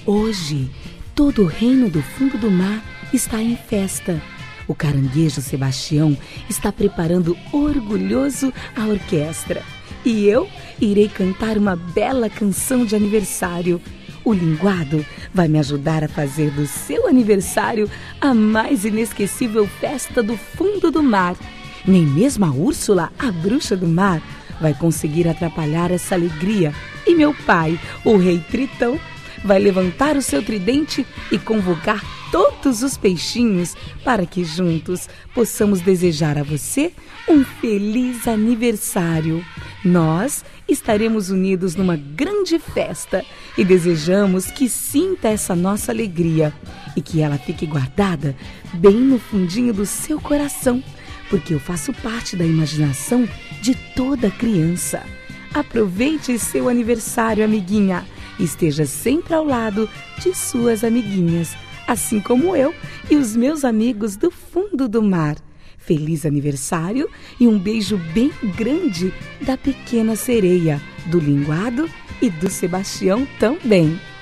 Hoje, todo o reino do fundo do mar está em festa. O caranguejo Sebastião está preparando orgulhoso a orquestra. E eu irei cantar uma bela canção de aniversário. O linguado vai me ajudar a fazer do seu aniversário a mais inesquecível festa do fundo do mar. Nem mesmo a Úrsula, a bruxa do mar, vai conseguir atrapalhar essa alegria. E meu pai, o rei Tritão, vai levantar o seu tridente e convocar todos os peixinhos para que juntos possamos desejar a você um feliz aniversário. Nós estaremos unidos numa grande festa e desejamos que sinta essa nossa alegria e que ela fique guardada bem no fundinho do seu coração, porque eu faço parte da imaginação de toda criança. Aproveite seu aniversário, amiguinha. Esteja sempre ao lado de suas amiguinhas, assim como eu e os meus amigos do fundo do mar. Feliz aniversário e um beijo bem grande da pequena sereia, do linguado e do Sebastião também.